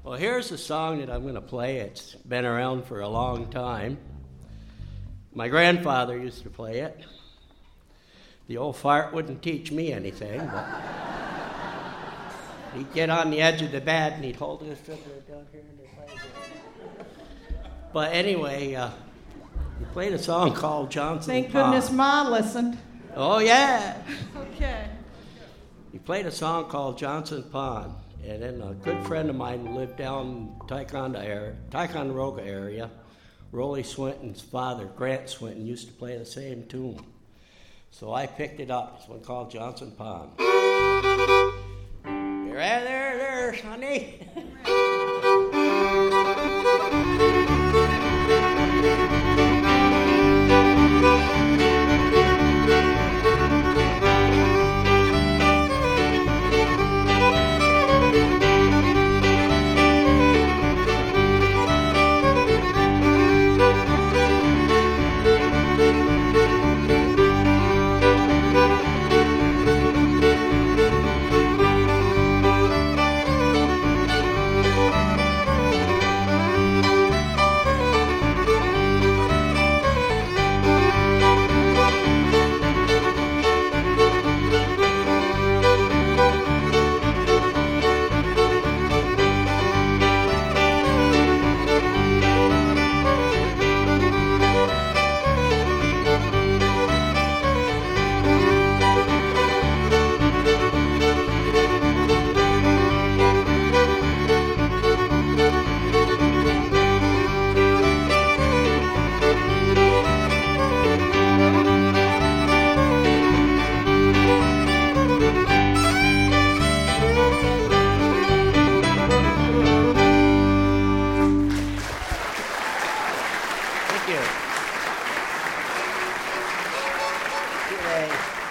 Well, here's a song that I'm going to play. It's been around for a long time. My grandfather used to play it. The old fart wouldn't teach me anything, but he'd get on the edge of the bed and he'd hold his finger down here and he'd play it. But anyway, he played a song called Johnson Thank Pond. goodness Ma listened. Oh, yeah. Okay. He played a song called Johnson Pond. And then a good friend of mine who lived down Ticonderoga area, Rolly Swinton's father, Grant Swinton, used to play the same tune. So I picked it up. It's one called Johnson Pond. You're right there, honey. Thank you. Yay.